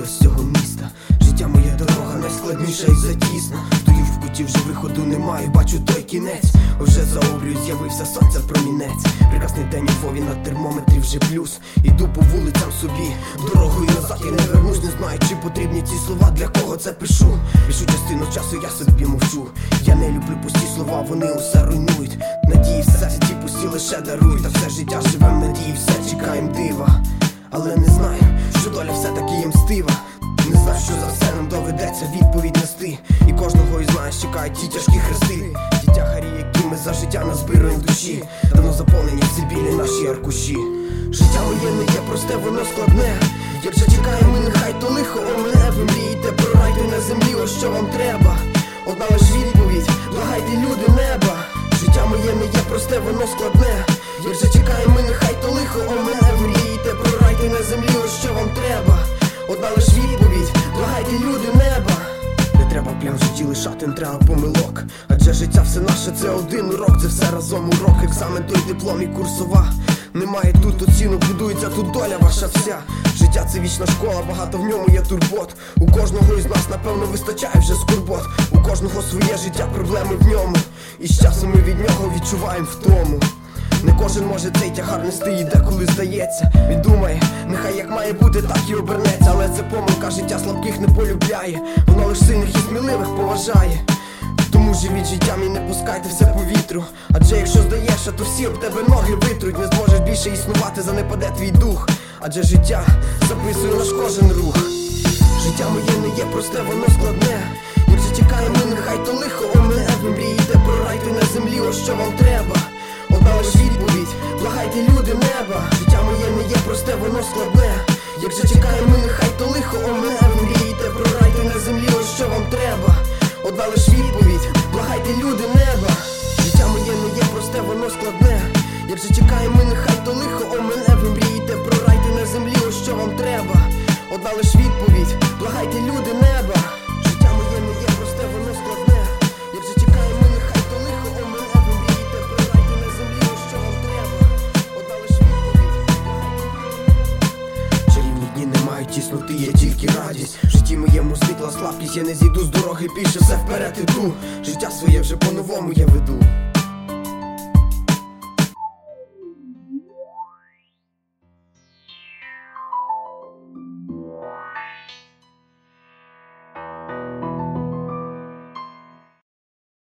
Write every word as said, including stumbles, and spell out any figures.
виходила з цього міста. Життя моя дорога найскладніша і затісна. Стою в куті, вже виходу немає, бачу той кінець. Вже за обрію з'явився сонця промінець. Прекрасний день у Львові, на термометрі вже плюс. Іду по вулицям собі, дорогою назад я не вернусь. Не знаю, чи потрібні ці слова, для кого це пишу. Більшу частину часу я собі мовчу. Я не люблю пусті слова, вони усе руйнують. Надії в серці ті пусті лише дарують. Та все життя живем надії, все чекаєм дива. Але не знаю, що доля все-таки є мстива. Не знаю, що за все нам доведеться відповідь нести. І кожного із нас чекають ті тяжкі хрести. Ті тягарі, які ми за життя назбируємо в душі. Давно заповнені всі білі наші аркуші. Життя моє не є просте, воно складне. Як же чекаємо ми, нехай то лихо омине. Ви мрієте про рай, то на землі, ось що вам треба. Одна лиш відповідь, благайте люди неба. Життя моє не є просте, воно складне. Як же чекаємо ми, нехай то лихо омине. Ви мрієте про рай, то на землі, ось що вам треба. Одна лиш відповідь, благайте люди неба. Не треба плям в житті лишати, не треба помилок. Адже життя все наше, це один урок. Це все разом урок, екзамен, той диплом і курсова. Немає тут оцінок, будується тут доля ваша вся. Життя це вічна школа, багато в ньому є турбот. У кожного із нас, напевно, вистачає вже скорбот. У кожного своє життя, проблеми в ньому. І з часом ми від нього відчуваємо втому. Не кожен може цей тягар нести, і деколи здається. Він думає, нехай як має бути, так і обернеться. Але це помилка, життя слабких не полюбляє. Воно лиш сильних і сміливих поважає. Тому живіть життям і не пускайте все по вітру. Адже якщо здаєшся, то всі об тебе ноги витруть. Не зможеш більше існувати, занепаде твій дух. Адже життя записує наш кожен рух. Життя моє не є просте, воно складне. Як же чекаємо ми, нехай то лихо омине. Ви мрієте про рай, то на землі, ось що вам треба. Одна лиш відповідь, благайте люди неба. Життя моє не є просте, воно складне. Як же чекаємо ми, нехай то лихо омине. Ви мрієте про рай, то на землі, ось що вам треба. Одна лиш відповідь, благайте люди неба. Життя моє не є просте, воно складне. Як же чекаємо ми, нехай то лихо омине. Ви мрієте про рай, то на землі, ось що вам треба. Одна лиш відповідь, благайте люди неба. Життя моє не є просте, воно складне. Як же чекаємо ми, нехай то лихо омине. Ви мрієте про рай, то на землі, ось що вам треба. Одна лиш відповідь. Чарівні дні не мають тісноти, є тільки радість. В житті моєму зникла слабкість, я не зійду з дороги, більше все вперед іду. Життя своє вже по-новому я веду.